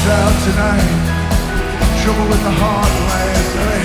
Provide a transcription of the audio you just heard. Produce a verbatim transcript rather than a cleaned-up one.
out tonight. Trouble with the heart, last night.